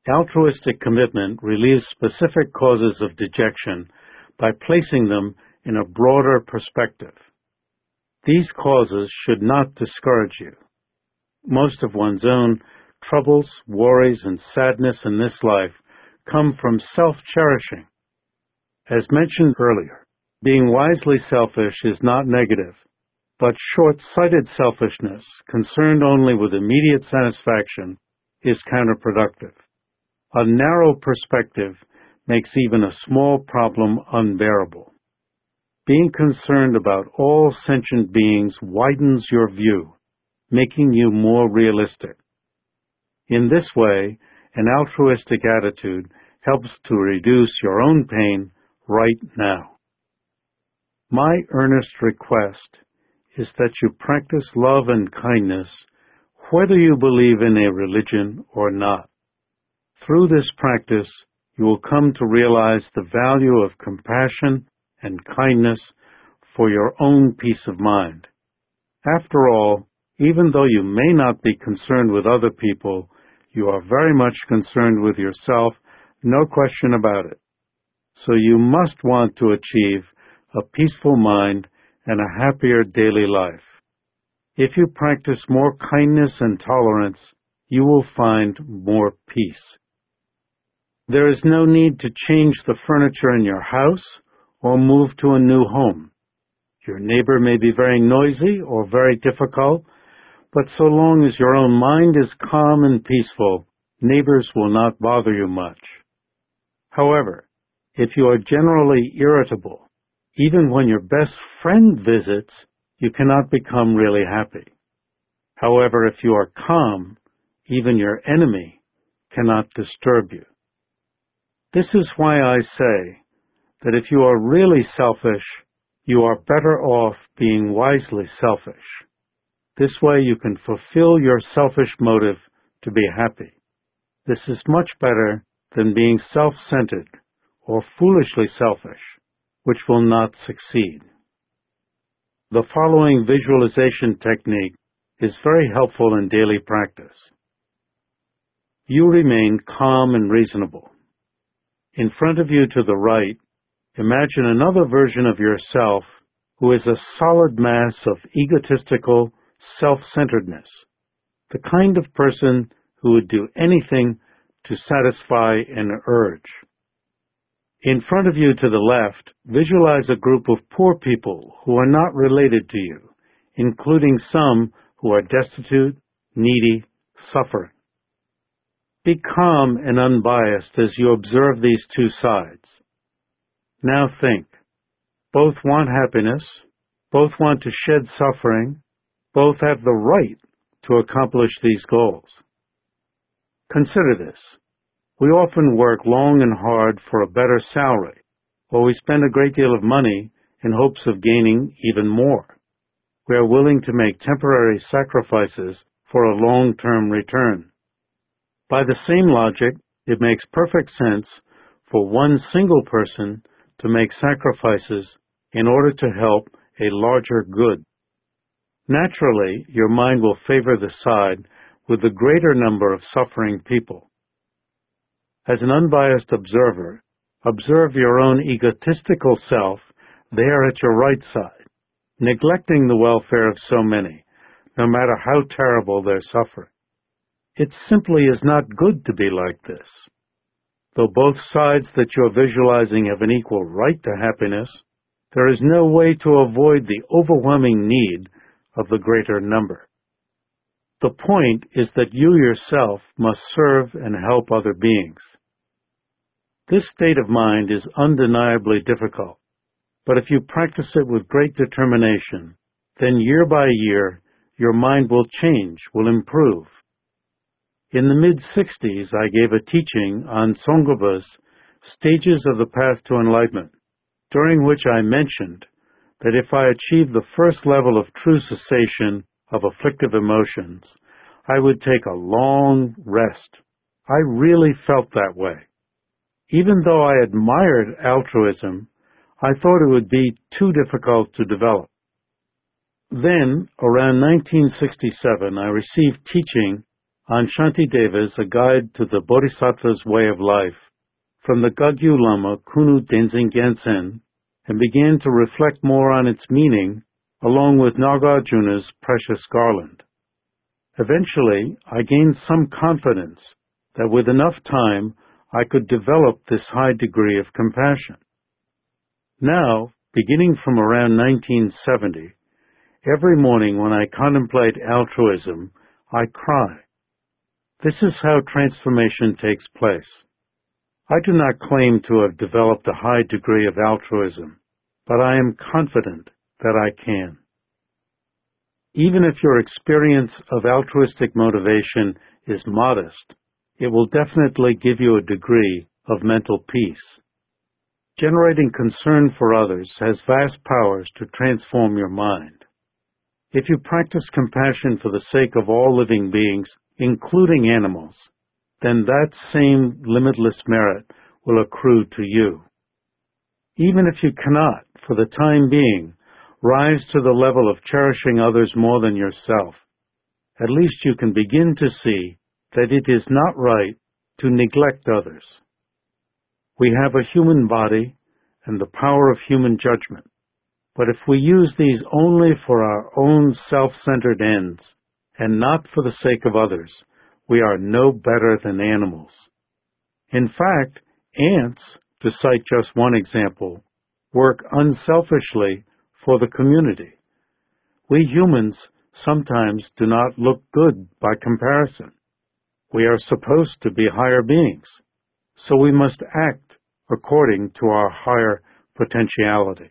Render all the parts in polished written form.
Altruistic commitment relieves specific causes of dejection by placing them in a broader perspective. These causes should not discourage you. Most of one's own troubles, worries, and sadness in this life come from self-cherishing. As mentioned earlier, being wisely selfish is not negative, but short-sighted selfishness, concerned only with immediate satisfaction, is counterproductive. A narrow perspective makes even a small problem unbearable. Being concerned about all sentient beings widens your view, making you more realistic. In this way, an altruistic attitude helps to reduce your own pain right now. My earnest request is that you practice love and kindness, whether you believe in a religion or not. Through this practice, you will come to realize the value of compassion and kindness for your own peace of mind. After all, even though you may not be concerned with other people, you are very much concerned with yourself, no question about it. So you must want to achieve a peaceful mind and a happier daily life. If you practice more kindness and tolerance, you will find more peace. There is no need to change the furniture in your house or move to a new home. Your neighbor may be very noisy or very difficult, but so long as your own mind is calm and peaceful, neighbors will not bother you much. However, if you are generally irritable, even when your best friend visits, you cannot become really happy. However, if you are calm, even your enemy cannot disturb you. This is why I say that if you are really selfish, you are better off being wisely selfish. This way you can fulfill your selfish motive to be happy. This is much better than being self-centered or foolishly selfish, which will not succeed. The following visualization technique is very helpful in daily practice. You remain calm and reasonable. In front of you to the right, imagine another version of yourself who is a solid mass of egotistical self-centeredness, the kind of person who would do anything to satisfy an urge. In front of you to the left, visualize a group of poor people who are not related to you, including some who are destitute, needy, suffering. Be calm and unbiased as you observe these two sides. Now think. Both want happiness, both want to shed suffering, both have the right to accomplish these goals. Consider this. We often work long and hard for a better salary, or we spend a great deal of money in hopes of gaining even more. We are willing to make temporary sacrifices for a long-term return. By the same logic, it makes perfect sense for one single person to make sacrifices in order to help a larger good. Naturally, your mind will favor the side with the greater number of suffering people. As an unbiased observer, observe your own egotistical self there at your right side, neglecting the welfare of so many, no matter how terrible their suffering. It simply is not good to be like this. Though both sides that you are visualizing have an equal right to happiness, there is no way to avoid the overwhelming need of the greater number. The point is that you yourself must serve and help other beings. This state of mind is undeniably difficult, but if you practice it with great determination, then year by year your mind will change, will improve. In the mid-60s, I gave a teaching on Tsongkhapa's Stages of the Path to Enlightenment, during which I mentioned that if I achieved the first level of true cessation of afflictive emotions, I would take a long rest. I really felt that way. Even though I admired altruism, I thought it would be too difficult to develop. Then, around 1967, I received teaching on Shantidevas, A Guide to the Bodhisattva's Way of Life, from the Gagyu Lama Kunu Denzin Gyatsen, and began to reflect more on its meaning, along with Nagarjuna's Precious Garland. Eventually, I gained some confidence that with enough time, I could develop this high degree of compassion. Now, beginning from around 1970, every morning when I contemplate altruism, I cry. This is how transformation takes place. I do not claim to have developed a high degree of altruism, but I am confident that I can. Even if your experience of altruistic motivation is modest, it will definitely give you a degree of mental peace. Generating concern for others has vast powers to transform your mind. If you practice compassion for the sake of all living beings, including animals, then that same limitless merit will accrue to you. Even if you cannot, for the time being, rise to the level of cherishing others more than yourself, at least you can begin to see that it is not right to neglect others. We have a human body and the power of human judgment, but if we use these only for our own self-centered ends and not for the sake of others, we are no better than animals. In fact, ants, to cite just one example, work unselfishly for the community. We humans sometimes do not look good by comparison. We are supposed to be higher beings, so we must act according to our higher potentiality.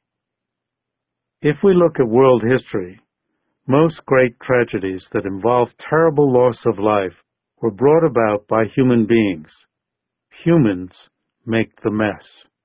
If we look at world history, most great tragedies that involve terrible loss of life were brought about by human beings. Humans make the mess.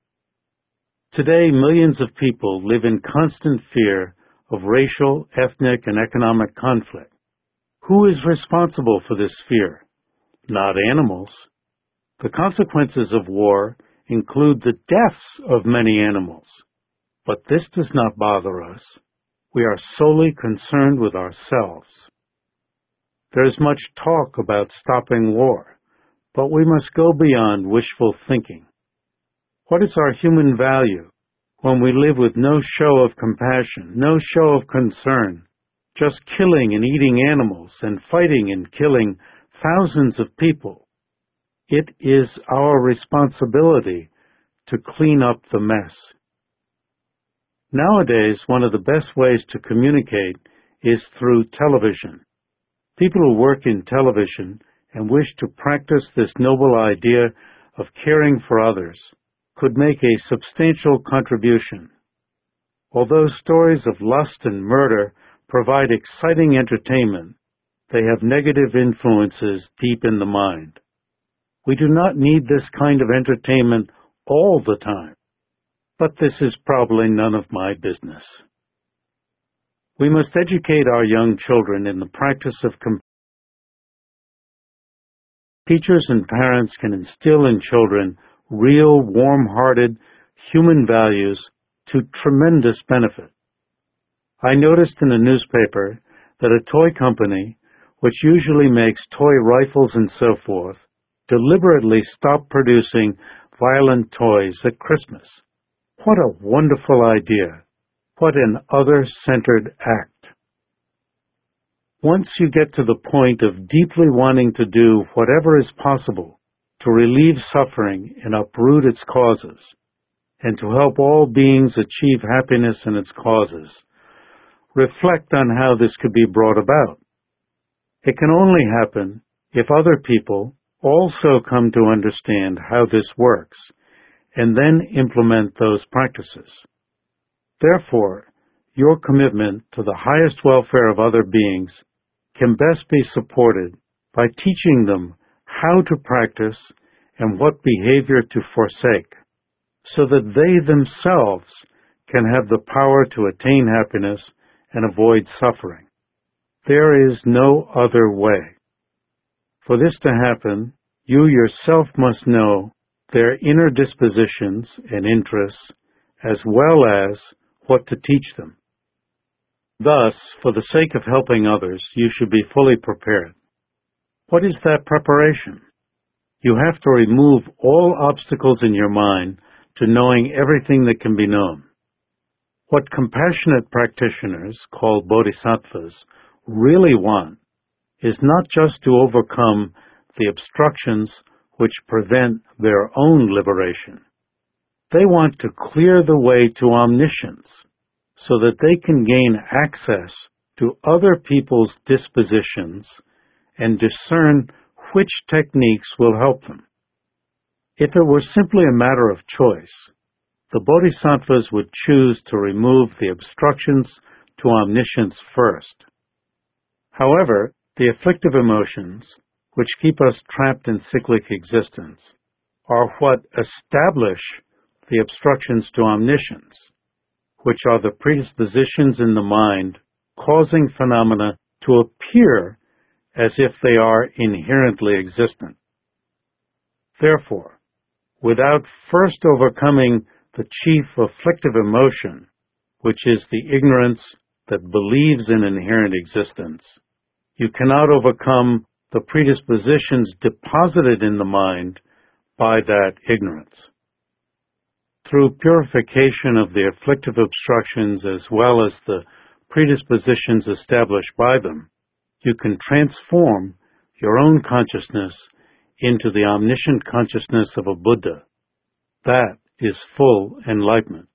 Today, millions of people live in constant fear of racial, ethnic, and economic conflict. Who is responsible for this fear? Not animals. The consequences of war include the deaths of many animals. But this does not bother us. We are solely concerned with ourselves. There is much talk about stopping war, but we must go beyond wishful thinking. What is our human value when we live with no show of compassion, no show of concern, just killing and eating animals and fighting and killing thousands of people? It is our responsibility to clean up the mess. Nowadays, one of the best ways to communicate is through television. People who work in television and wish to practice this noble idea of caring for others could make a substantial contribution. Although stories of lust and murder provide exciting entertainment, they have negative influences deep in the mind. We do not need this kind of entertainment all the time, but this is probably none of my business. We must educate our young children in the practice of compassion. Teachers and parents can instill in children real, warm-hearted, human values to tremendous benefit. I noticed in a newspaper that a toy company, which usually makes toy rifles and so forth, deliberately stopped producing violent toys at Christmas. What a wonderful idea. What an other-centered act. Once you get to the point of deeply wanting to do whatever is possible to relieve suffering and uproot its causes, and to help all beings achieve happiness in its causes, reflect on how this could be brought about. It can only happen if other people also come to understand how this works, and then implement those practices. Therefore, your commitment to the highest welfare of other beings can best be supported by teaching them how to practice and what behavior to forsake, so that they themselves can have the power to attain happiness and avoid suffering. There is no other way. For this to happen, you yourself must know their inner dispositions and interests, as well as what to teach them. Thus, for the sake of helping others, you should be fully prepared. What is that preparation? You have to remove all obstacles in your mind to knowing everything that can be known. What compassionate practitioners, called bodhisattvas, really want is not just to overcome the obstructions which prevent their own liberation. They want to clear the way to omniscience so that they can gain access to other people's dispositions and discern which techniques will help them. If it were simply a matter of choice, the bodhisattvas would choose to remove the obstructions to omniscience first. However, the afflictive emotions, which keep us trapped in cyclic existence, are what establish the obstructions to omniscience, which are the predispositions in the mind causing phenomena to appear as if they are inherently existent. Therefore, without first overcoming the chief afflictive emotion, which is the ignorance that believes in inherent existence, you cannot overcome the predispositions deposited in the mind by that ignorance. Through purification of the afflictive obstructions as well as the predispositions established by them, you can transform your own consciousness into the omniscient consciousness of a Buddha. That is full enlightenment.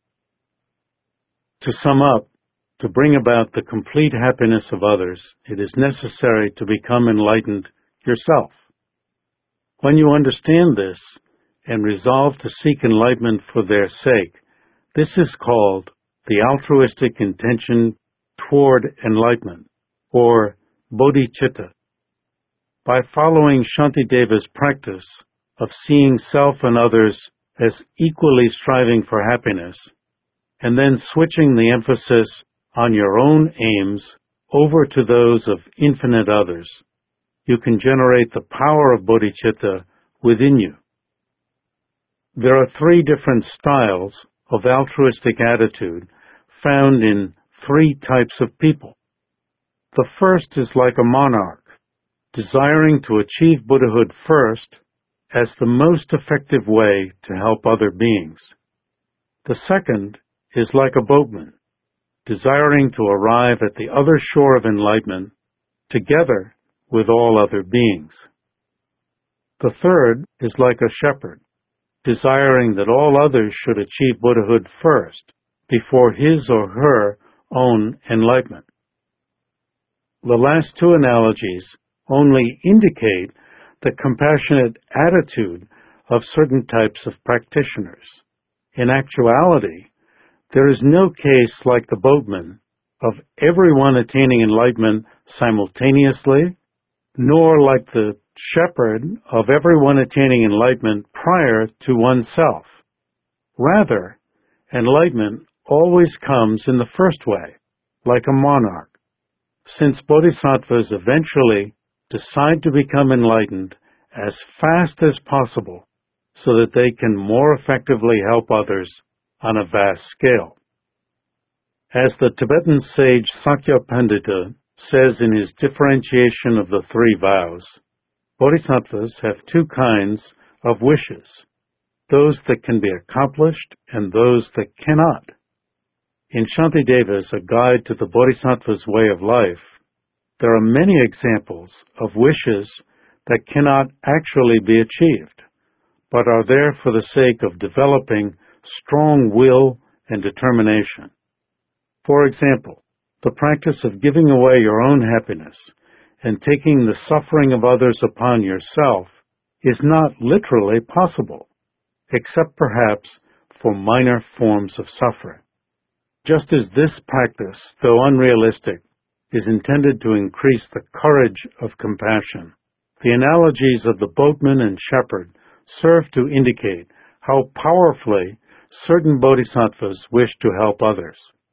To sum up, to bring about the complete happiness of others, it is necessary to become enlightened yourself. When you understand this and resolve to seek enlightenment for their sake, this is called the altruistic intention toward enlightenment, or bodhicitta. By following Shantideva's practice of seeing self and others as equally striving for happiness, and then switching the emphasis on your own aims over to those of infinite others, you can generate the power of bodhicitta within you. There are 3 different styles of altruistic attitude found in 3 types of people. The first is like a monarch, desiring to achieve Buddhahood first as the most effective way to help other beings. The second is like a boatman, desiring to arrive at the other shore of enlightenment together with all other beings. The third is like a shepherd, desiring that all others should achieve Buddhahood first before his or her own enlightenment. The last 2 analogies only indicate the compassionate attitude of certain types of practitioners. In actuality, there is no case like the boatman of everyone attaining enlightenment simultaneously, nor like the shepherd of everyone attaining enlightenment prior to oneself. Rather, enlightenment always comes in the first way, like a monarch, since bodhisattvas eventually decide to become enlightened as fast as possible so that they can more effectively help others on a vast scale. As the Tibetan sage Sakya Pandita says in his differentiation of the 3 vows, bodhisattvas have 2 kinds of wishes, those that can be accomplished and those that cannot. In Shantideva's A Guide to the Bodhisattva's Way of Life, there are many examples of wishes that cannot actually be achieved, but are there for the sake of developing strong will and determination. For example, the practice of giving away your own happiness and taking the suffering of others upon yourself is not literally possible, except perhaps for minor forms of suffering. Just as this practice, though unrealistic, is intended to increase the courage of compassion, the analogies of the boatman and shepherd serve to indicate how powerfully certain bodhisattvas wish to help others.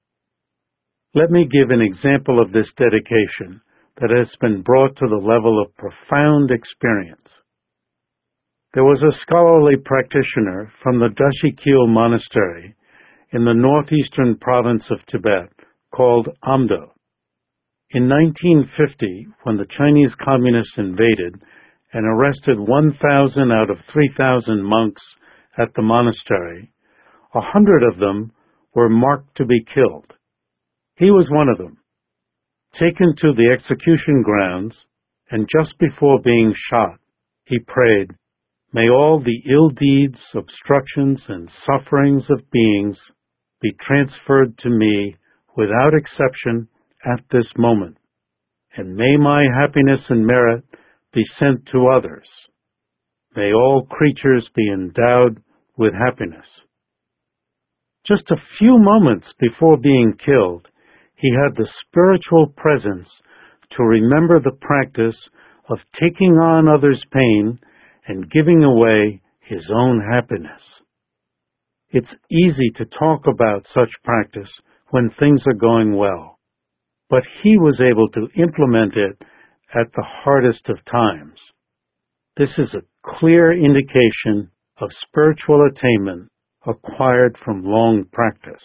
Let me give an example of this dedication that has been brought to the level of profound experience. There was a scholarly practitioner from the Dashikil monastery in the northeastern province of Tibet called Amdo. In 1950, when the Chinese communists invaded and arrested 1,000 out of 3,000 monks at the monastery, 100 of them were marked to be killed. He was one of them. Taken to the execution grounds, and just before being shot, he prayed, "May all the ill deeds, obstructions, and sufferings of beings be transferred to me without exception at this moment, and may my happiness and merit be sent to others. May all creatures be endowed with happiness." Just a few moments before being killed, he had the spiritual presence to remember the practice of taking on others' pain and giving away his own happiness. It's easy to talk about such practice when things are going well, but he was able to implement it at the hardest of times. This is a clear indication of spiritual attainment acquired from long practice.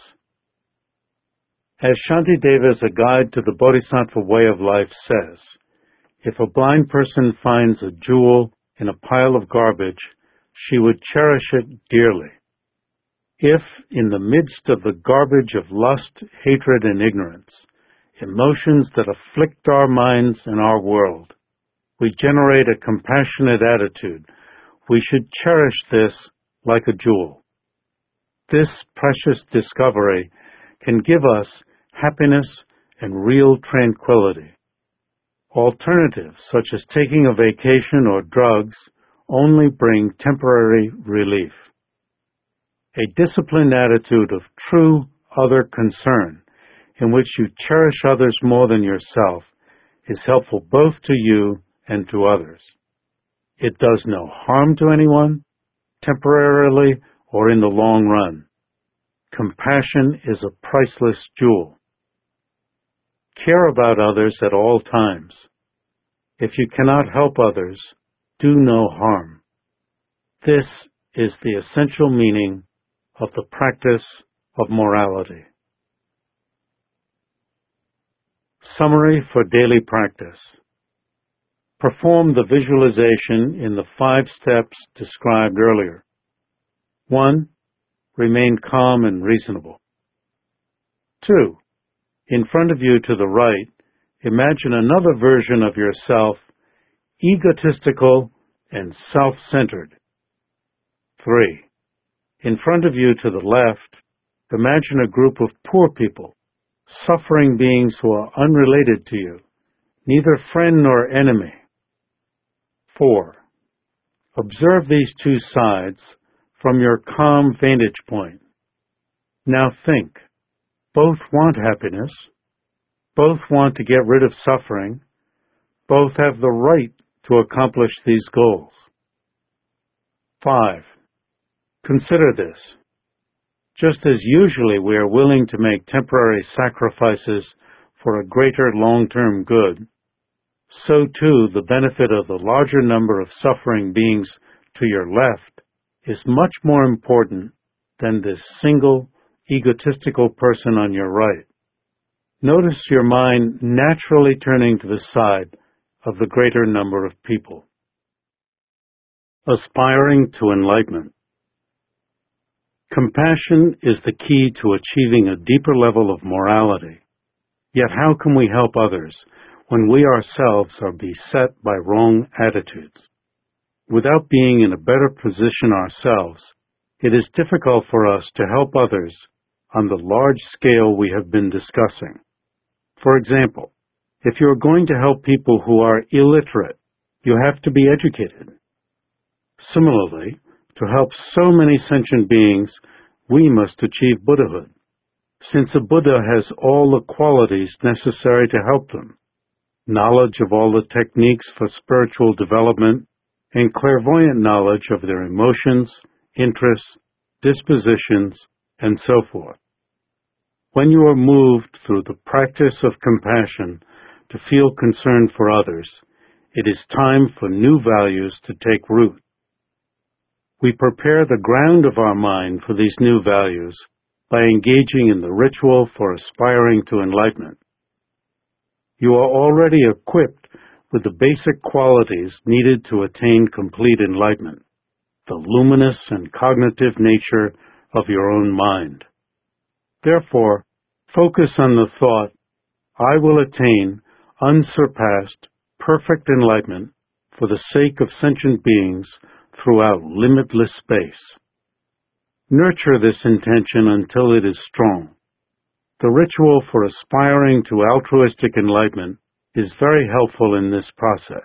As Shantideva's A Guide to the Bodhisattva Way of Life says, if a blind person finds a jewel in a pile of garbage, she would cherish it dearly. If, in the midst of the garbage of lust, hatred, and ignorance, emotions that afflict our minds and our world, we generate a compassionate attitude, we should cherish this like a jewel. This precious discovery can give us happiness and real tranquility. Alternatives, such as taking a vacation or drugs, only bring temporary relief. A disciplined attitude of true other concern, in which you cherish others more than yourself, is helpful both to you and to others. It does no harm to anyone, temporarily or in the long run. Compassion is a priceless jewel. Care about others at all times. If you cannot help others, do no harm. This is the essential meaning of the practice of morality. Summary for daily practice. Perform the visualization in the 5 steps described earlier. 1. Remain calm and reasonable. 2. In front of you to the right, imagine another version of yourself, egotistical and self-centered. 3. In front of you to the left, imagine a group of poor people, suffering beings who are unrelated to you, neither friend nor enemy. 4. Observe these 2 sides from your calm vantage point. Now think. Both want happiness. Both want to get rid of suffering. Both have the right to accomplish these goals. 5. Consider this. Just as usually we are willing to make temporary sacrifices for a greater long-term good, so too the benefit of the larger number of suffering beings to your left is much more important than this single egotistical person on your right. Notice your mind naturally turning to the side of the greater number of people. Aspiring to enlightenment. Compassion is the key to achieving a deeper level of morality. Yet how can we help others when we ourselves are beset by wrong attitudes? Without being in a better position ourselves, it is difficult for us to help others on the large scale we have been discussing. For example, if you are going to help people who are illiterate, you have to be educated. Similarly, to help so many sentient beings, we must achieve Buddhahood, since a Buddha has all the qualities necessary to help them: knowledge of all the techniques for spiritual development, and clairvoyant knowledge of their emotions, interests, dispositions, and so forth. When you are moved through the practice of compassion to feel concern for others, it is time for new values to take root. We prepare the ground of our mind for these new values by engaging in the ritual for aspiring to enlightenment. You are already equipped with the basic qualities needed to attain complete enlightenment, the luminous and cognitive nature of your own mind. Therefore, focus on the thought, I will attain unsurpassed, perfect enlightenment for the sake of sentient beings throughout limitless space. Nurture this intention until it is strong. The ritual for aspiring to altruistic enlightenment is very helpful in this process.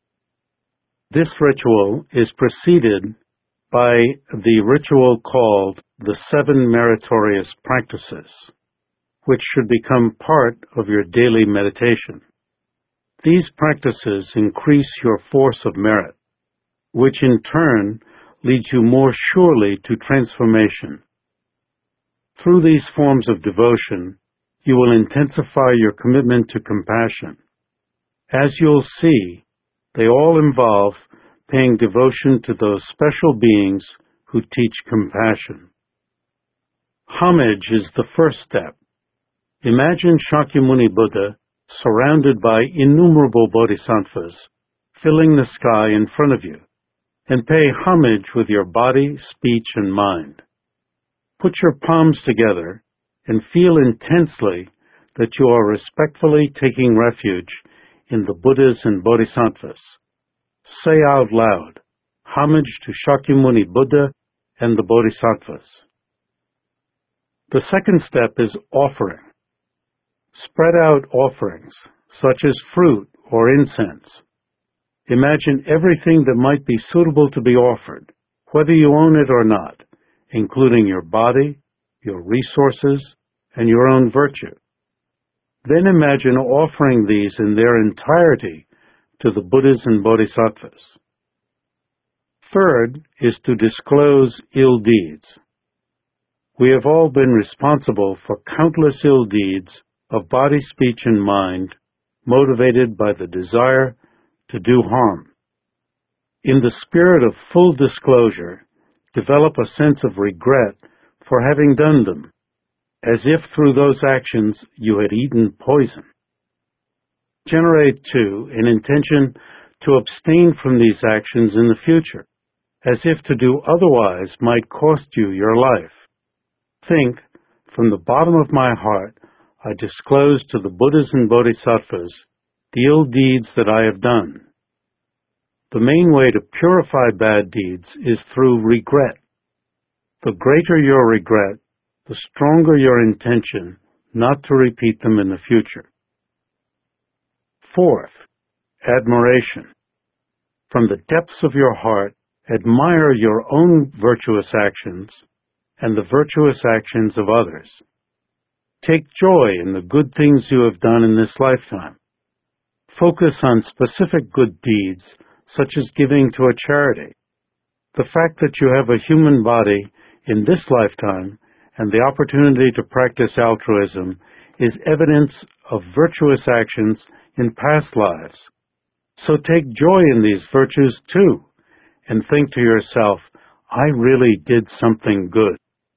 This ritual is preceded by the ritual called the 7 meritorious practices, which should become part of your daily meditation. These practices increase your force of merit, which in turn leads you more surely to transformation. Through these forms of devotion, you will intensify your commitment to compassion. As you'll see, they all involve paying devotion to those special beings who teach compassion. Homage is the first step. Imagine Shakyamuni Buddha surrounded by innumerable bodhisattvas, filling the sky in front of you, and pay homage with your body, speech, and mind. Put your palms together and feel intensely that you are respectfully taking refuge in the Buddhas and bodhisattvas. Say out loud, homage to Shakyamuni Buddha and the bodhisattvas. The second step is offering. Spread out offerings, such as fruit or incense. Imagine everything that might be suitable to be offered, whether you own it or not, including your body, your resources, and your own virtue. Then imagine offering these in their entirety to the Buddhas and Bodhisattvas. Third is to disclose ill deeds. We have all been responsible for countless ill deeds of body, speech, and mind, motivated by the desire to do harm. In the spirit of full disclosure, develop a sense of regret for having done them, as if through those actions you had eaten poison. Generate, too, an intention to abstain from these actions in the future, as if to do otherwise might cost you your life. Think, from the bottom of my heart, I disclose to the Buddhas and Bodhisattvas the ill deeds that I have done. The main way to purify bad deeds is through regret. The greater your regret, the stronger your intention not to repeat them in the future. Fourth, admiration. From the depths of your heart, admire your own virtuous actions and the virtuous actions of others. Take joy in the good things you have done in this lifetime. Focus on specific good deeds, such as giving to a charity. The fact that you have a human body in this lifetime and the opportunity to practice altruism is evidence of virtuous actions in past lives. So take joy in these virtues too, and think to yourself, I really did something good.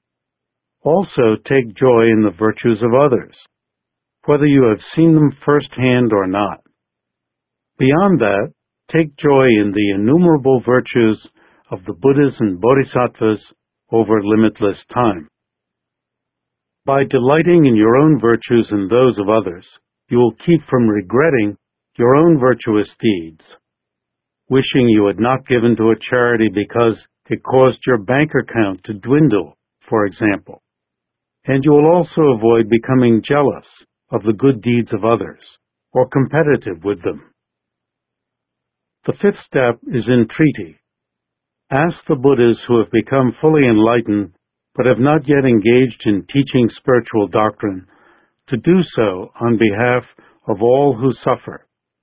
Also take joy in the virtues of others, whether you have seen them firsthand or not. Beyond that, take joy in the innumerable virtues of the Buddhas and Bodhisattvas over limitless time. By delighting in your own virtues and those of others, you will keep from regretting your own virtuous deeds, wishing you had not given to a charity because it caused your bank account to dwindle, for example. And you will also avoid becoming jealous of the good deeds of others or competitive with them. The fifth step is entreaty. Ask the Buddhas who have become fully enlightened but have not yet engaged in teaching spiritual doctrine to do so on behalf of all who suffer.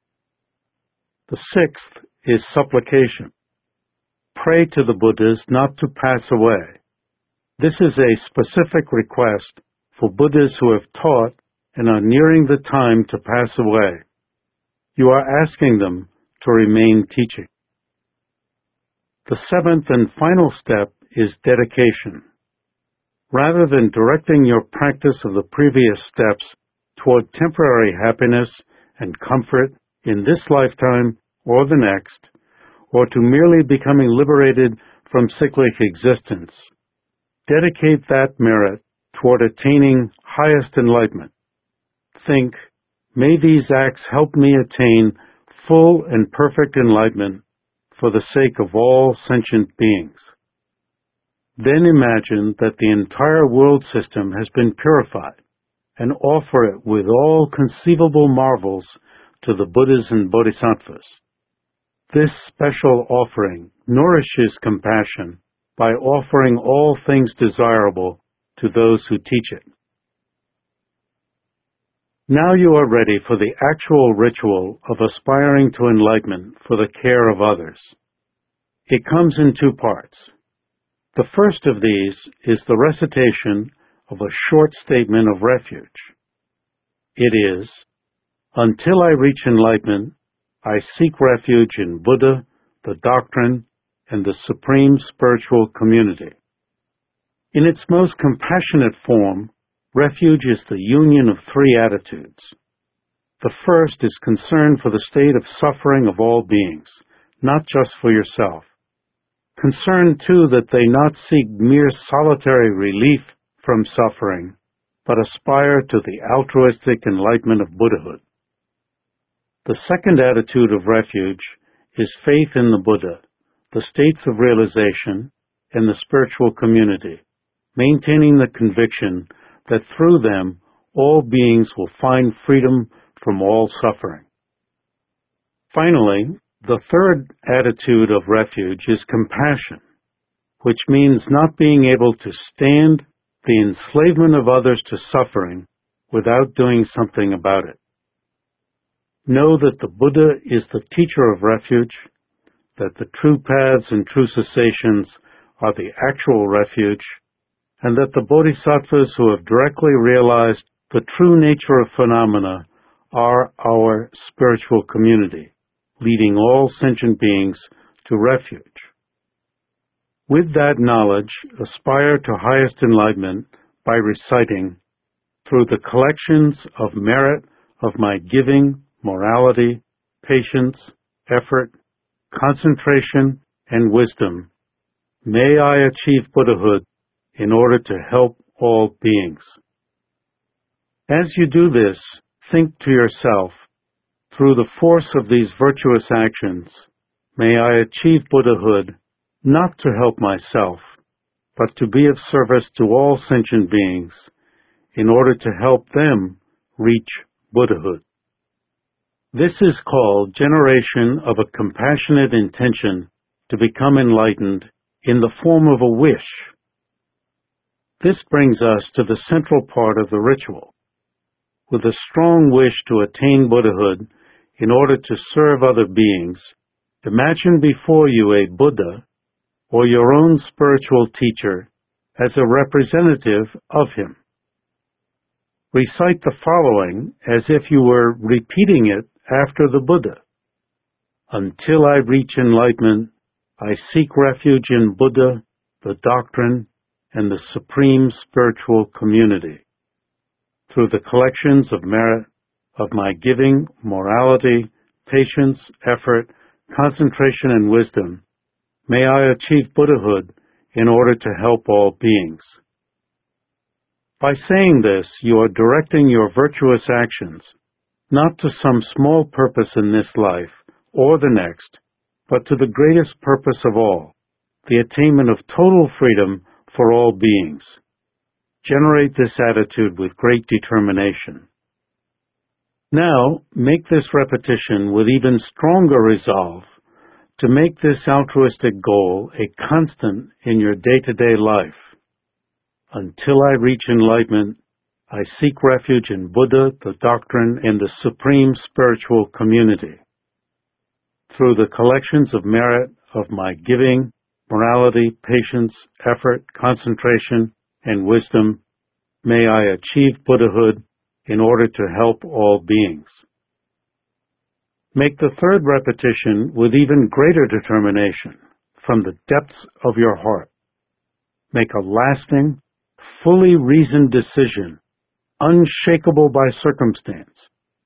The sixth is supplication. Pray to the Buddhas not to pass away. This is a specific request for Buddhas who have taught and are nearing the time to pass away. You are asking them to remain teaching. The seventh and final step is dedication. Rather than directing your practice of the previous steps toward temporary happiness and comfort in this lifetime or the next, or to merely becoming liberated from cyclic existence. Dedicate that merit toward attaining highest enlightenment. Think, may these acts help me attain full and perfect enlightenment for the sake of all sentient beings. Then imagine that the entire world system has been purified, and offer it with all conceivable marvels to the Buddhas and Bodhisattvas. This special offering nourishes compassion by offering all things desirable to those who teach it. Now you are ready for the actual ritual of aspiring to enlightenment for the care of others. It comes in two parts. The first of these is the recitation of a short statement of refuge. It is, until I reach enlightenment, I seek refuge in Buddha, the doctrine, and the supreme spiritual community. In its most compassionate form, refuge is the union of three attitudes. The first is concern for the state of suffering of all beings, not just for yourself. Concern, too, that they not seek mere solitary relief from suffering, but aspire to the altruistic enlightenment of Buddhahood. The second attitude of refuge is faith in the Buddha, the states of realization, and the spiritual community, maintaining the conviction that through them all beings will find freedom from all suffering. Finally, the third attitude of refuge is compassion, which means not being able to stand the enslavement of others to suffering without doing something about it. Know that the Buddha is the teacher of refuge, that the true paths and true cessations are the actual refuge, and that the bodhisattvas who have directly realized the true nature of phenomena are our spiritual community, leading all sentient beings to refuge. With that knowledge, aspire to highest enlightenment by reciting, through the collections of merit of my giving, morality, patience, effort, concentration, and wisdom, may I achieve Buddhahood in order to help all beings. As you do this, think to yourself, through the force of these virtuous actions, may I achieve Buddhahood not to help myself, but to be of service to all sentient beings in order to help them reach Buddhahood. This is called generation of a compassionate intention to become enlightened in the form of a wish. This brings us to the central part of the ritual. With a strong wish to attain Buddhahood in order to serve other beings, imagine before you a Buddha or your own spiritual teacher as a representative of him. Recite the following as if you were repeating it after the Buddha. Until I reach enlightenment, I seek refuge in Buddha, the doctrine, and the supreme spiritual community. Through the collections of merit of my giving, morality, patience, effort, concentration, and wisdom, may I achieve Buddhahood in order to help all beings. By saying this, you are directing your virtuous actions not to some small purpose in this life or the next, but to the greatest purpose of all, the attainment of total freedom for all beings. Generate this attitude with great determination. Now, make this repetition with even stronger resolve to make this altruistic goal a constant in your day-to-day life. Until I reach enlightenment, I seek refuge in Buddha, the doctrine, and the supreme spiritual community. Through the collections of merit of my giving, morality, patience, effort, concentration, and wisdom, may I achieve Buddhahood in order to help all beings. Make the third repetition with even greater determination from the depths of your heart. Make a lasting, fully reasoned decision, unshakable by circumstance,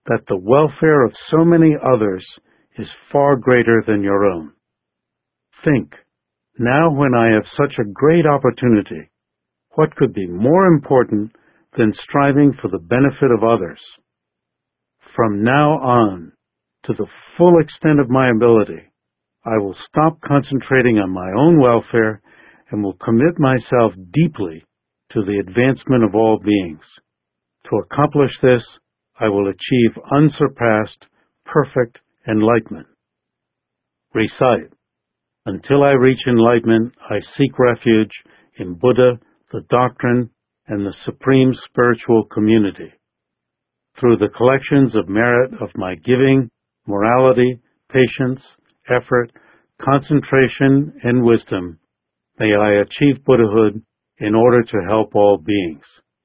that the welfare of so many others is far greater than your own. Think, now when I have such a great opportunity, what could be more important than striving for the benefit of others? From now on, to the full extent of my ability, I will stop concentrating on my own welfare and will commit myself deeply to the advancement of all beings. To accomplish this, I will achieve unsurpassed, perfect enlightenment. Recite, until I reach enlightenment, I seek refuge in Buddha, the doctrine, and the supreme spiritual community. Through the collections of merit of my giving, morality, patience, effort, concentration, and wisdom, may I achieve Buddhahood in order to help all beings.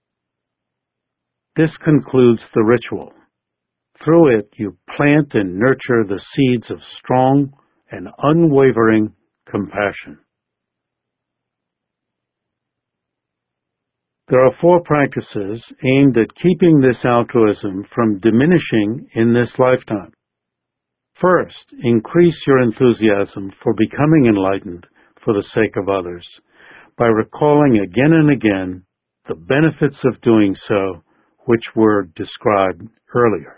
This concludes the ritual. Through it, you plant and nurture the seeds of strong and unwavering compassion. There are 4 practices aimed at keeping this altruism from diminishing in this lifetime. First, increase your enthusiasm for becoming enlightened for the sake of others by recalling again and again the benefits of doing so, which were described earlier.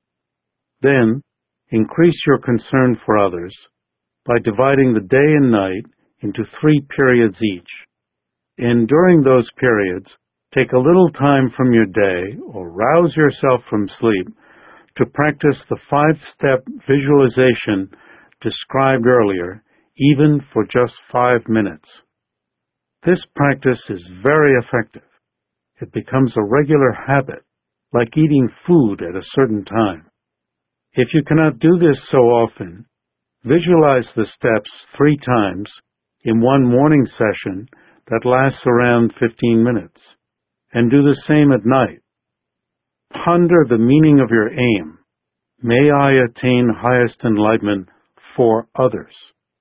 Then, increase your concern for others by dividing the day and night into 3 periods each. And during those periods, take a little time from your day or rouse yourself from sleep to practice the 5-step visualization described earlier, even for just 5 minutes. This practice is very effective. It becomes a regular habit, like eating food at a certain time. If you cannot do this so often, visualize the steps 3 times in one morning session that lasts around 15 minutes, and do the same at night. Ponder the meaning of your aim. May I attain highest enlightenment for others.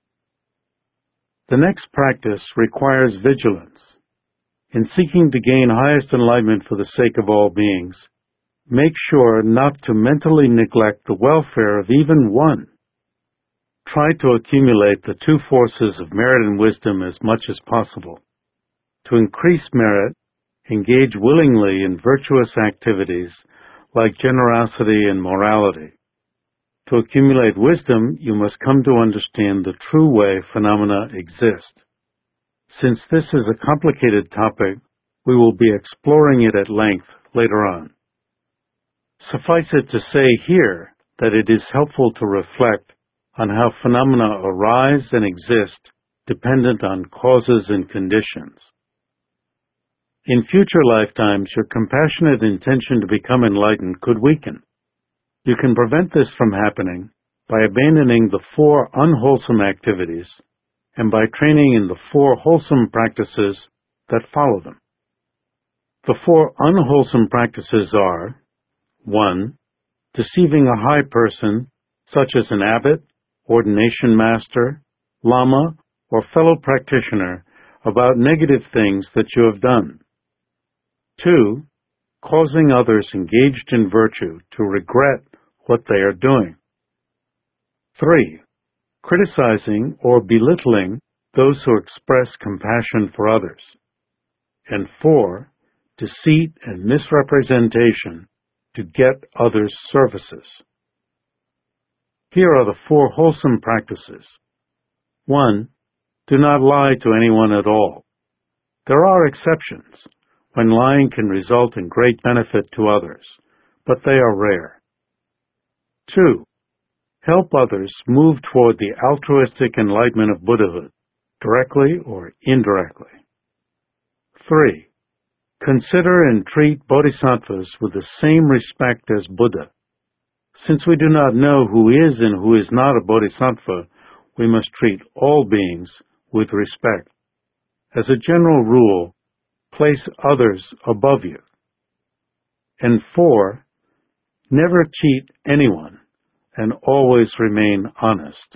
The next practice requires vigilance. In seeking to gain highest enlightenment for the sake of all beings, make sure not to mentally neglect the welfare of even one. Try to accumulate the 2 forces of merit and wisdom as much as possible. To increase merit, engage willingly in virtuous activities like generosity and morality. To accumulate wisdom, you must come to understand the true way phenomena exist. Since this is a complicated topic, we will be exploring it at length later on. Suffice it to say here that it is helpful to reflect on how phenomena arise and exist dependent on causes and conditions. In future lifetimes, your compassionate intention to become enlightened could weaken. You can prevent this from happening by abandoning the 4 unwholesome activities and by training in the 4 wholesome practices that follow them. The 4 unwholesome practices are: 1. Deceiving a high person, such as an abbot, ordination master, lama, or fellow practitioner, about negative things that you have done. 2. Causing others engaged in virtue to regret what they are doing. 3. Criticizing or belittling those who express compassion for others. And 4. Deceit and misrepresentation to get others' services. Here are the 4 wholesome practices. 1. Do not lie to anyone at all. There are exceptions when lying can result in great benefit to others, but they are rare. 2. Help others move toward the altruistic enlightenment of Buddhahood, directly or indirectly. 3. Consider and treat bodhisattvas with the same respect as Buddha. Since we do not know who is and who is not a bodhisattva, we must treat all beings with respect. As a general rule, place others above you. And 4. Never cheat anyone and always remain honest.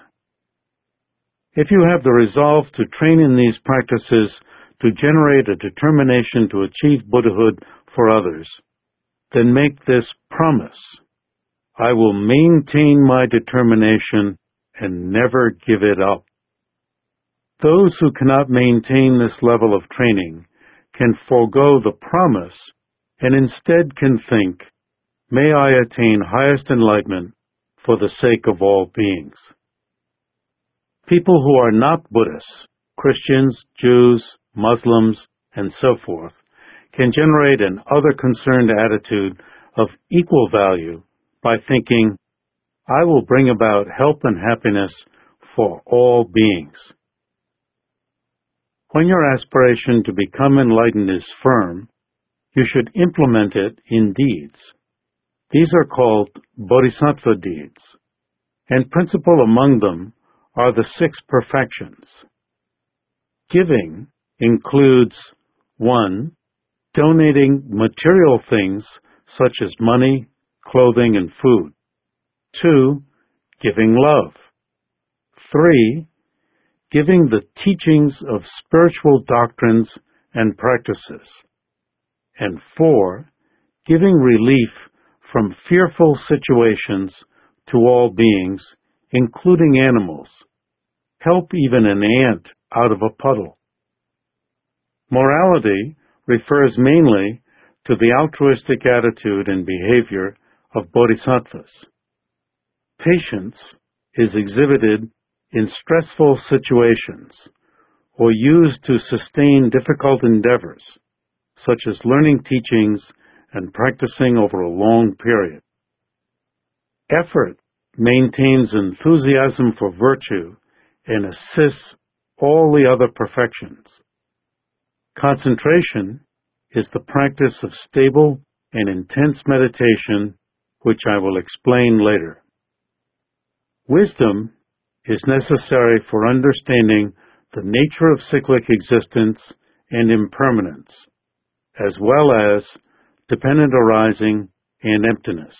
If you have the resolve to train in these practices to generate a determination to achieve Buddhahood for others, then make this promise. I will maintain my determination and never give it up. Those who cannot maintain this level of training can forego the promise and instead can think, may I attain highest enlightenment for the sake of all beings. People who are not Buddhists, Christians, Jews, Muslims, and so forth, can generate an other-concerned attitude of equal value by thinking, I will bring about help and happiness for all beings. When your aspiration to become enlightened is firm, you should implement it in deeds. These are called bodhisattva deeds, and principal among them are the 6 perfections. Giving includes 1. Donating material things such as money, clothing, and food. 2. Giving love. 3. Giving the teachings of spiritual doctrines and practices. And 4. Giving relief from fearful situations to all beings, including animals. Help even an ant out of a puddle. Morality refers mainly to the altruistic attitude and behavior of bodhisattvas. Patience is exhibited in stressful situations or used to sustain difficult endeavors, such as learning teachings and practicing over a long period. Effort maintains enthusiasm for virtue and assists all the other perfections. Concentration is the practice of stable and intense meditation, which I will explain later. Wisdom is necessary for understanding the nature of cyclic existence and impermanence, as well as dependent arising and emptiness.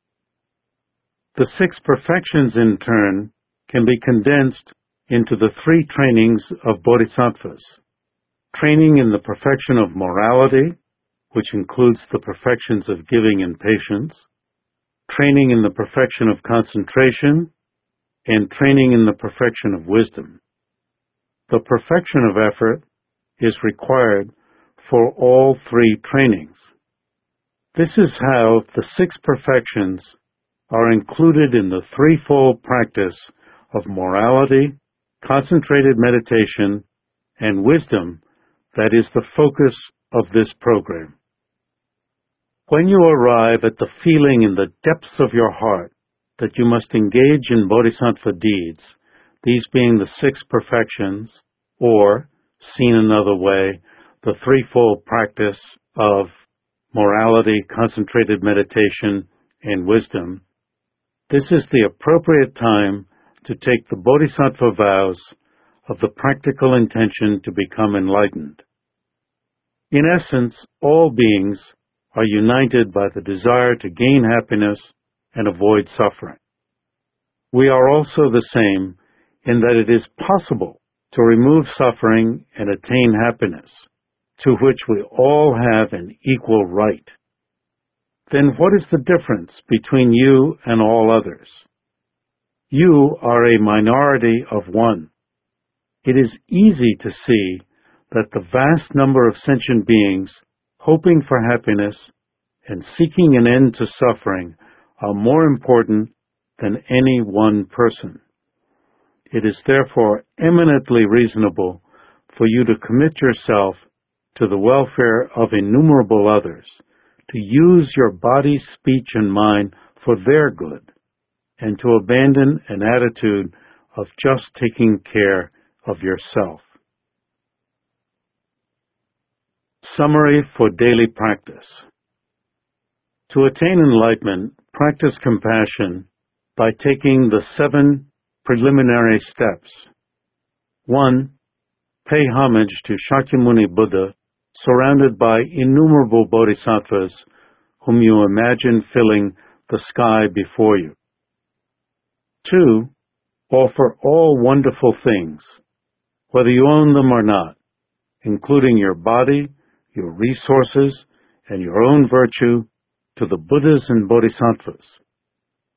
The 6 perfections, in turn, can be condensed into the 3 trainings of bodhisattvas. Training in the perfection of morality, which includes the perfections of giving and patience, training in the perfection of concentration, and training in the perfection of wisdom. The perfection of effort is required for all 3 trainings. This is how the 6 perfections are included in the threefold practice of morality, concentrated meditation, and wisdom that is the focus of this program. When you arrive at the feeling in the depths of your heart that you must engage in bodhisattva deeds, these being the 6 perfections, or, seen another way, the threefold practice of morality, concentrated meditation, and wisdom, this is the appropriate time to take the bodhisattva vows of the practical intention to become enlightened. In essence, all beings are united by the desire to gain happiness and avoid suffering. We are also the same in that it is possible to remove suffering and attain happiness, to which we all have an equal right. Then what is the difference between you and all others? You are a minority of one. It is easy to see that the vast number of sentient beings hoping for happiness and seeking an end to suffering are more important than any one person. It is therefore eminently reasonable for you to commit yourself to the welfare of innumerable others, to use your body, speech, and mind for their good, and to abandon an attitude of just taking care of yourself. Summary for daily practice. To attain enlightenment, practice compassion by taking the 7 preliminary steps. 1. Pay homage to Shakyamuni Buddha, surrounded by innumerable bodhisattvas whom you imagine filling the sky before you. 2. Offer all wonderful things, whether you own them or not, including your body, your resources, and your own virtue, to the Buddhas and Bodhisattvas.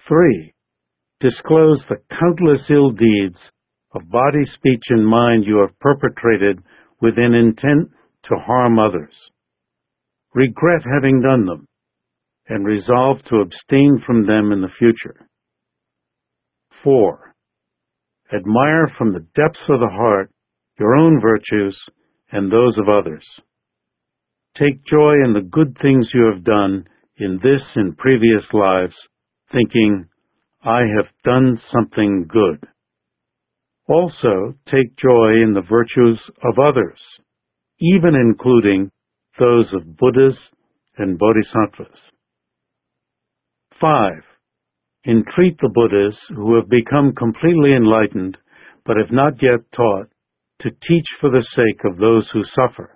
3. Disclose the countless ill deeds of body, speech, and mind you have perpetrated with an intent to harm others. Regret having done them, and resolve to abstain from them in the future. 4. Admire from the depths of the heart your own virtues and those of others. Take joy in the good things you have done in this and previous lives, thinking, I have done something good. Also, take joy in the virtues of others, even including those of Buddhas and Bodhisattvas. 5. Entreat the Buddhas who have become completely enlightened but have not yet taught to teach for the sake of those who suffer.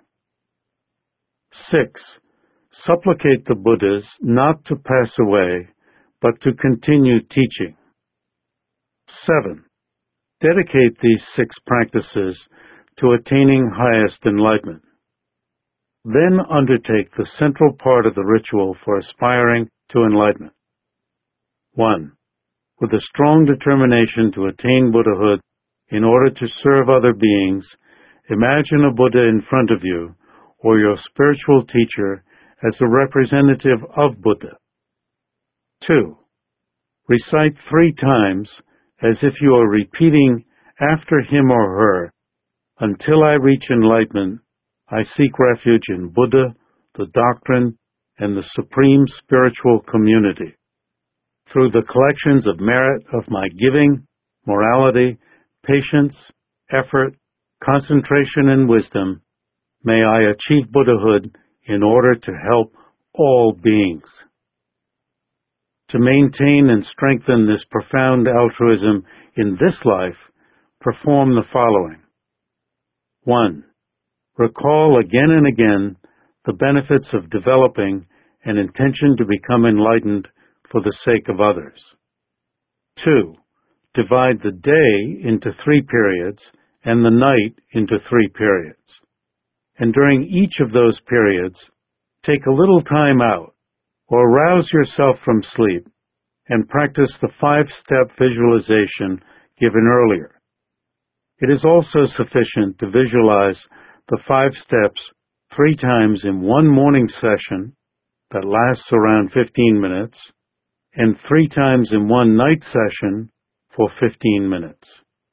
6. Supplicate the Buddhas not to pass away, but to continue teaching. 7. Dedicate these 6 practices to attaining highest enlightenment. Then undertake the central part of the ritual for aspiring to enlightenment. 1. With a strong determination to attain Buddhahood in order to serve other beings, imagine a Buddha in front of you or your spiritual teacher as a representative of Buddha. 2. Recite 3 times as if you are repeating after him or her, until I reach enlightenment, I seek refuge in Buddha, the doctrine, and the supreme spiritual community. Through the collections of merit of my giving, morality, patience, effort, concentration, and wisdom, may I achieve Buddhahood in order to help all beings. To maintain and strengthen this profound altruism in this life, perform the following. 1. Recall again and again the benefits of developing an intention to become enlightened for the sake of others. 2. Divide the day into 3 periods and the night into 3 periods. And during each of those periods, take a little time out or rouse yourself from sleep and practice the 5-step visualization given earlier. It is also sufficient to visualize the 5 steps 3 times in one morning session that lasts around 15 minutes and 3 times in one night session for 15 minutes.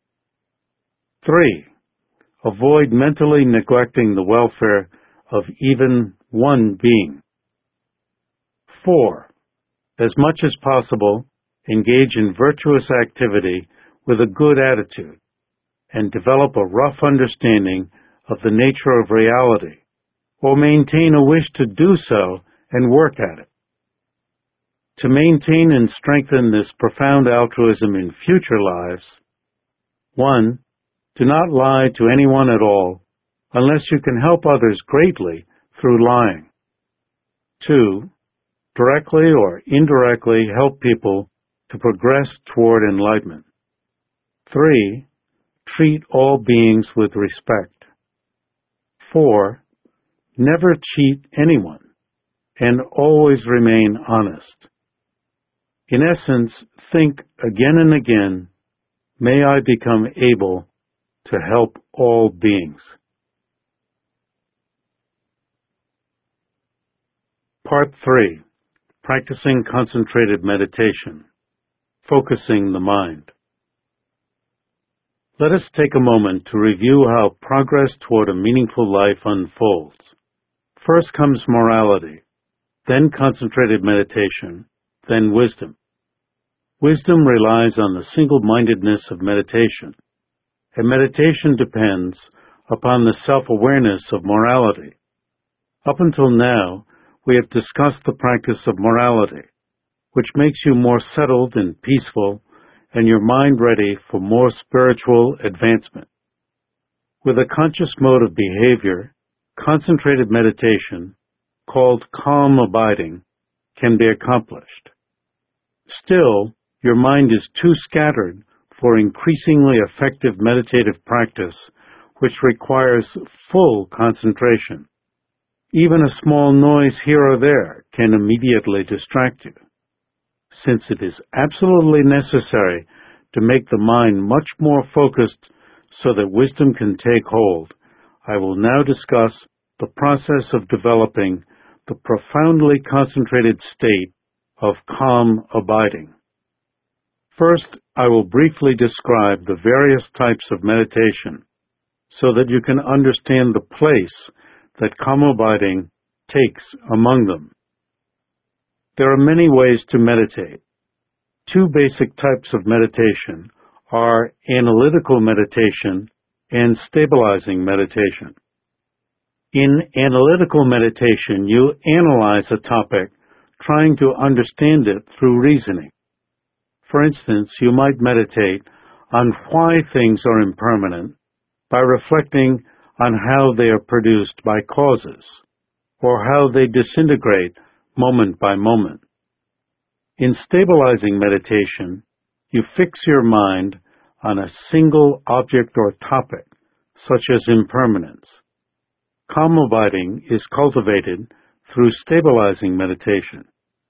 3. Avoid mentally neglecting the welfare of even one being. 4. As much as possible, engage in virtuous activity with a good attitude and develop a rough understanding of the nature of reality, or maintain a wish to do so and work at it. To maintain and strengthen this profound altruism in future lives, 1. Do not lie to anyone at all unless you can help others greatly through lying. 2. Directly or indirectly help people to progress toward enlightenment. 3. Treat all beings with respect. 4. Never cheat anyone, and always remain honest. In essence, think again and again, may I become able to help all beings. Part 3. Practicing concentrated meditation. Focusing the mind. Let us take a moment to review how progress toward a meaningful life unfolds. First comes morality, then concentrated meditation, then wisdom. Wisdom relies on the single-mindedness of meditation, and meditation depends upon the self-awareness of morality. Up until now, we have discussed the practice of morality, which makes you more settled and peaceful, and your mind ready for more spiritual advancement. With a conscious mode of behavior, concentrated meditation, called calm abiding, can be accomplished. Still, your mind is too scattered for increasingly effective meditative practice, which requires full concentration. Even a small noise here or there can immediately distract you. since it is absolutely necessary to make the mind much more focused so that wisdom can take hold, I will now discuss the process of developing the profoundly concentrated state of calm abiding. First, I will briefly describe the various types of meditation so that you can understand the place that calm abiding takes among them. There are many ways to meditate. Two basic types of meditation are analytical meditation and stabilizing meditation. In analytical meditation, you analyze a topic, trying to understand it through reasoning. For instance, you might meditate on why things are impermanent by reflecting on how they are produced by causes, or how they disintegrate moment by moment. In stabilizing meditation, you fix your mind on a single object or topic, such as impermanence. Calm abiding is cultivated through stabilizing meditation.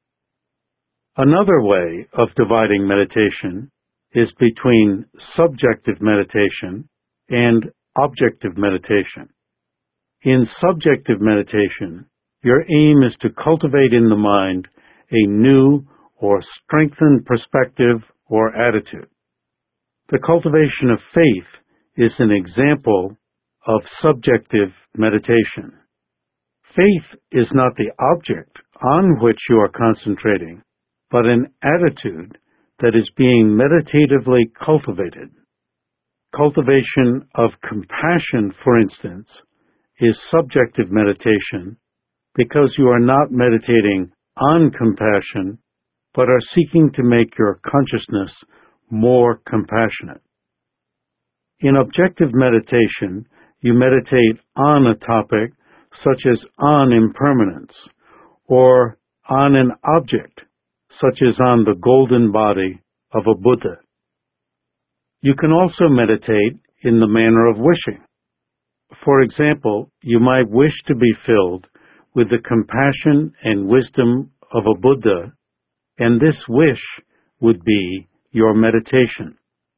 Another way of dividing meditation is between subjective meditation and objective meditation. In subjective meditation, your aim is to cultivate in the mind a new or strengthened perspective or attitude. The cultivation of faith is an example of subjective meditation. Faith is not the object on which you are concentrating, but an attitude that is being meditatively cultivated. Cultivation of compassion, for instance, is subjective meditation because you are not meditating on compassion, but are seeking to make your consciousness more compassionate. In objective meditation, you meditate on a topic such as on impermanence, or on an object such as on the golden body of a Buddha. You can also meditate in the manner of wishing. For example, you might wish to be filled with the compassion and wisdom of a Buddha, and this wish would be your meditation.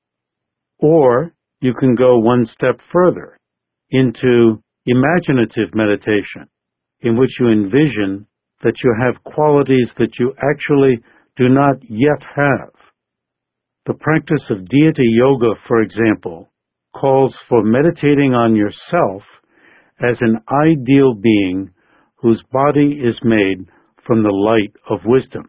Or you can go one step further into imaginative meditation, in which you envision that you have qualities that you actually do not yet have. The practice of deity yoga, for example, calls for meditating on yourself as an ideal being whose body is made from the light of wisdom.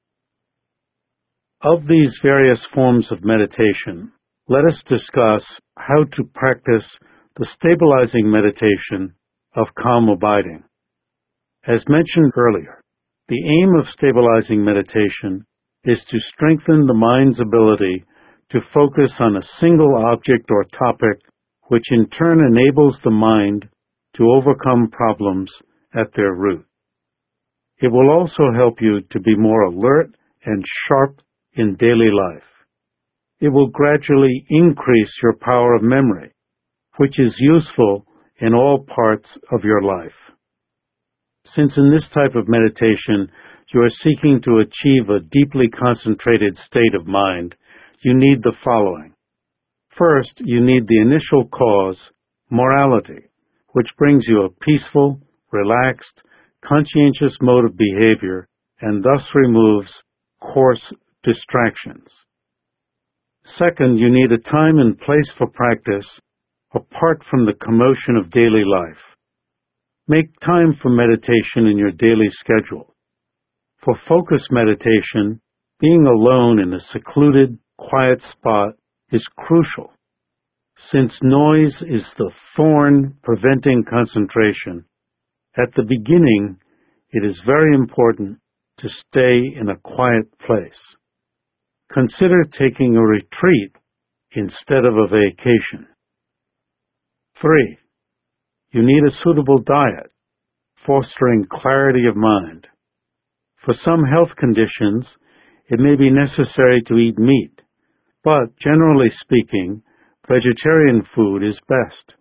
Of these various forms of meditation, let us discuss how to practice the stabilizing meditation of calm abiding. As mentioned earlier, the aim of stabilizing meditation is to strengthen the mind's ability to focus on a single object or topic, which in turn enables the mind to overcome problems at their root. It will also help you to be more alert and sharp in daily life. It will gradually increase your power of memory, which is useful in all parts of your life. Since in this type of meditation you are seeking to achieve a deeply concentrated state of mind, you need the following. First, you need the initial cause, morality, which brings you a peaceful, relaxed, conscientious mode of behavior and thus removes coarse distractions. Second, you need a time and place for practice apart from the commotion of daily life. Make time for meditation in your daily schedule. For focused meditation, being alone in a secluded, quiet spot is crucial. Since noise is the thorn preventing concentration, at the beginning it is very important to stay in a quiet place. Consider taking a retreat instead of a vacation. 3. You need a suitable diet, fostering clarity of mind. For some health conditions, it may be necessary to eat meat, but generally speaking, vegetarian food is best.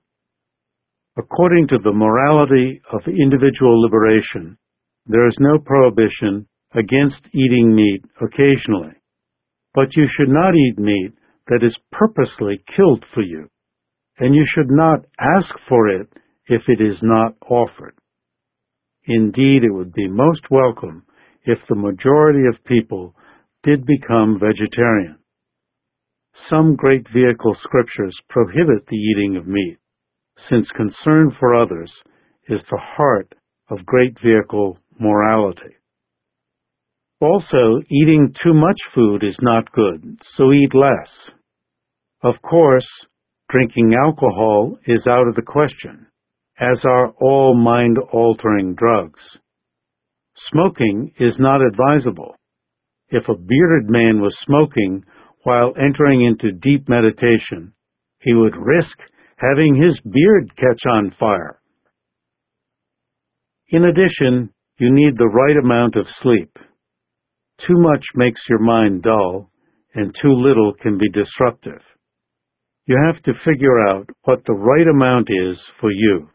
According to the morality of individual liberation, there is no prohibition against eating meat occasionally, but you should not eat meat that is purposely killed for you, and you should not ask for it if it is not offered. Indeed, it would be most welcome if the majority of people did become vegetarian. Some great vehicle scriptures prohibit the eating of meat, since concern for others is the heart of great vehicle morality. Also, eating too much food is not good, so eat less. Of course, drinking alcohol is out of the question, as are all mind-altering drugs. Smoking is not advisable. If a bearded man was smoking while entering into deep meditation, he would risk having his beard catch on fire. In addition, you need the right amount of sleep. Too much makes your mind dull, and too little can be disruptive. You have to figure out what the right amount is for you.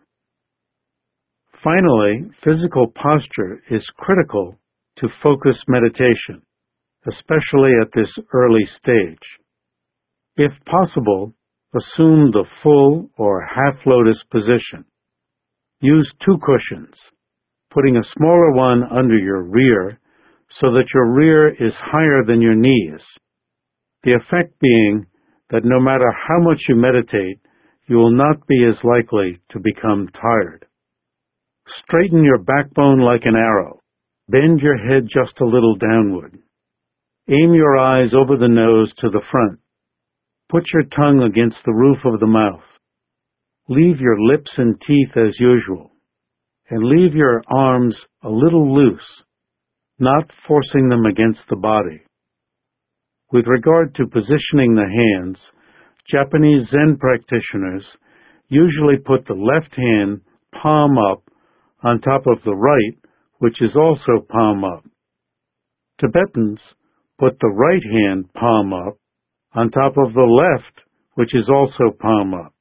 Finally, physical posture is critical to focused meditation, especially at this early stage. If possible, assume the full or half-lotus position. Use 2 cushions, putting a smaller one under your rear so that your rear is higher than your knees. The effect being that no matter how much you meditate, you will not be as likely to become tired. Straighten your backbone like an arrow. Bend your head just a little downward. Aim your eyes over the nose to the front. Put your tongue against the roof of the mouth. Leave your lips and teeth as usual, and leave your arms a little loose, not forcing them against the body. With regard to positioning the hands, Japanese Zen practitioners usually put the left hand palm up on top of the right, which is also palm up. Tibetans put the right hand palm up on top of the left, which is also palm up.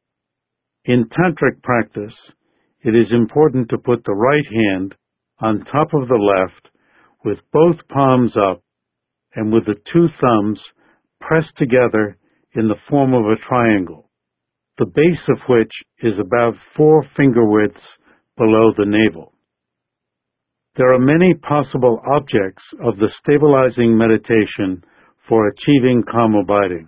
In tantric practice, it is important to put the right hand on top of the left with both palms up and with the 2 thumbs pressed together in the form of a triangle, the base of which is about 4 finger widths below the navel. There are many possible objects of the stabilizing meditation for achieving calm abiding.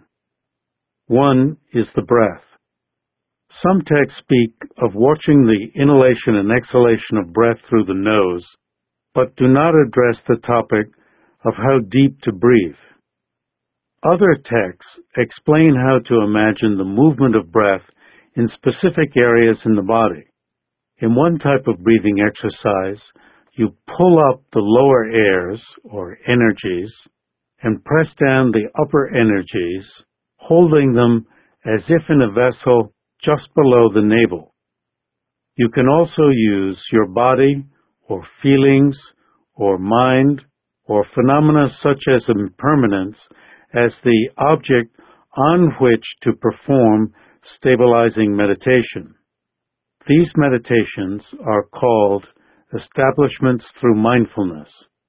One is the breath. Some texts speak of watching the inhalation and exhalation of breath through the nose, but do not address the topic of how deep to breathe. Other texts explain how to imagine the movement of breath in specific areas in the body. In one type of breathing exercise, you pull up the lower airs, or energies, and press down the upper energies, holding them as if in a vessel just below the navel. You can also use your body, or feelings, or mind, or phenomena such as impermanence as the object on which to perform stabilizing meditation. These meditations are called establishments through mindfulness.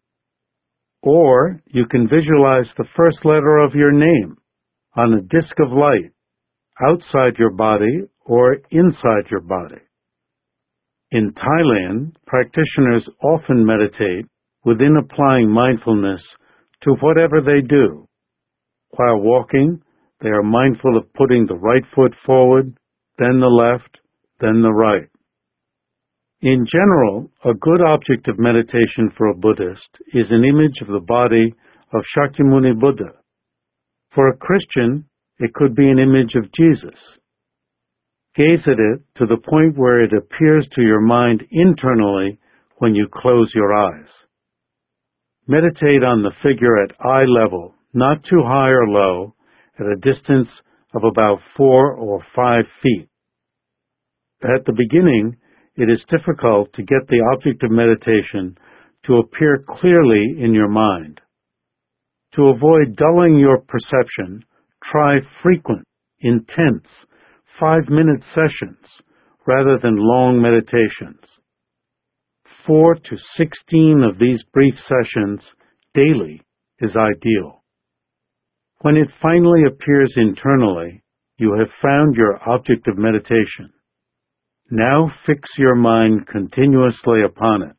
Or you can visualize the first letter of your name on a disk of light outside your body or inside your body. In Thailand, practitioners often meditate within applying mindfulness to whatever they do. While walking, they are mindful of putting the right foot forward, then the left, then the right. In general, a good object of meditation for a Buddhist is an image of the body of Shakyamuni Buddha. For a Christian, it could be an image of Jesus. Gaze at it to the point where it appears to your mind internally when you close your eyes. Meditate on the figure at eye level, not too high or low, at a distance of about 4 or 5 feet. At the beginning, it is difficult to get the object of meditation to appear clearly in your mind. To avoid dulling your perception, try frequent, intense, 5-minute sessions rather than long meditations. 4 to 16 of these brief sessions daily is ideal. When it finally appears internally, you have found your object of meditation. Now fix your mind continuously upon it.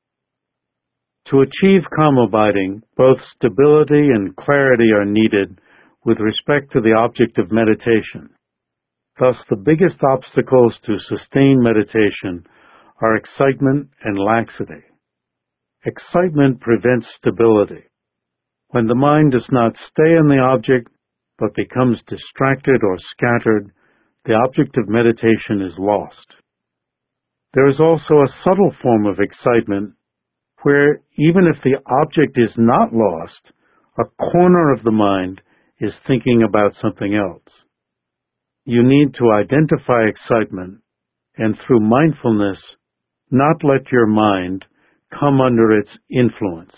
To achieve calm abiding, both stability and clarity are needed with respect to the object of meditation. Thus, the biggest obstacles to sustained meditation are excitement and laxity. Excitement prevents stability. When the mind does not stay on the object, but becomes distracted or scattered, the object of meditation is lost. There is also a subtle form of excitement where, even if the object is not lost, a corner of the mind is thinking about something else. You need to identify excitement and, through mindfulness, not let your mind come under its influence.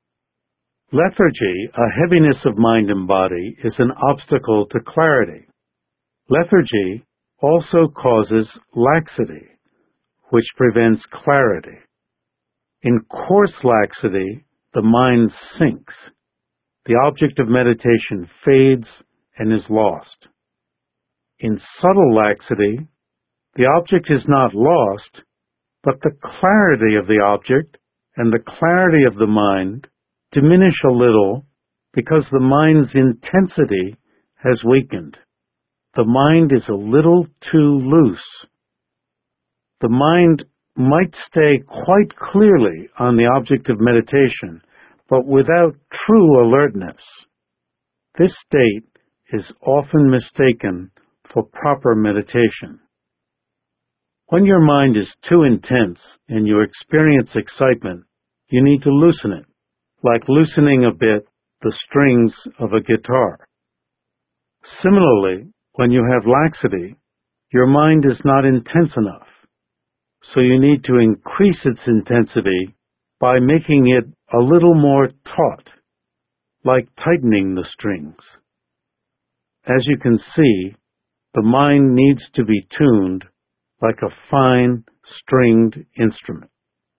Lethargy, a heaviness of mind and body, is an obstacle to clarity. Lethargy also causes laxity, which prevents clarity. In coarse laxity, the mind sinks. The object of meditation fades and is lost. In subtle laxity, the object is not lost, but the clarity of the object and the clarity of the mind diminish a little because the mind's intensity has weakened. The mind is a little too loose. The mind might stay quite clearly on the object of meditation, but without true alertness. This state is often mistaken for proper meditation. When your mind is too intense and you experience excitement, you need to loosen it, like loosening a bit the strings of a guitar. Similarly, when you have laxity, your mind is not intense enough, so you need to increase its intensity by making it a little more taut, like tightening the strings. As you can see, the mind needs to be tuned like a fine, stringed instrument.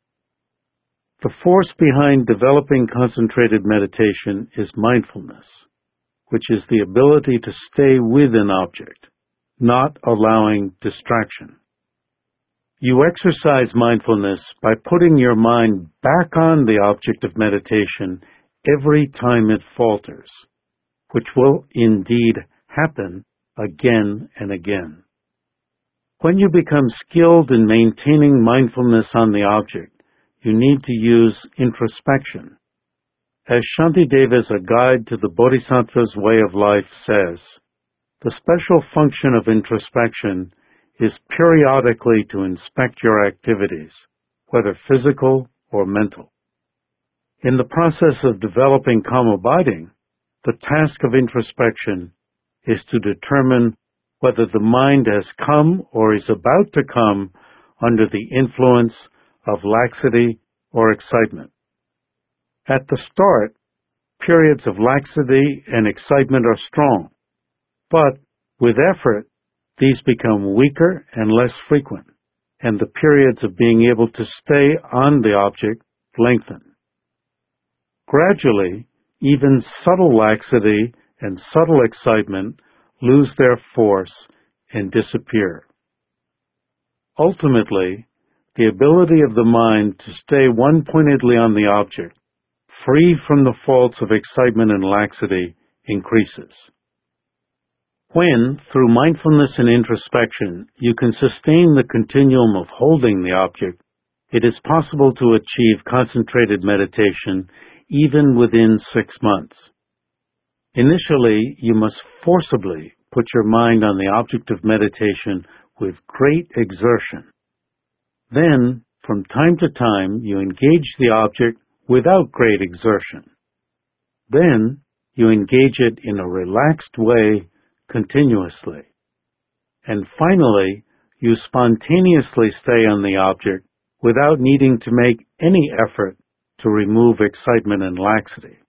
The force behind developing concentrated meditation is mindfulness, which is the ability to stay with an object, not allowing distraction. You exercise mindfulness by putting your mind back on the object of meditation every time it falters, which will indeed happen again and again. When you become skilled in maintaining mindfulness on the object, you need to use introspection. As Shantideva's A Guide to the Bodhisattva's Way of Life says, the special function of introspection is periodically to inspect your activities, whether physical or mental. In the process of developing calm abiding, the task of introspection is to determine whether the mind has come or is about to come under the influence of laxity or excitement. At the start, periods of laxity and excitement are strong, but with effort, these become weaker and less frequent, and the periods of being able to stay on the object lengthen. Gradually, even subtle laxity and subtle excitement lose their force and disappear. Ultimately, the ability of the mind to stay one-pointedly on the object, free from the faults of excitement and laxity, increases. When, through mindfulness and introspection, you can sustain the continuum of holding the object, it is possible to achieve concentrated meditation even within 6 months. Initially, you must forcibly put your mind on the object of meditation with great exertion. Then, from time to time, you engage the object without great exertion. Then, you engage it in a relaxed way continuously. And finally, you spontaneously stay on the object without needing to make any effort to remove excitement and laxity.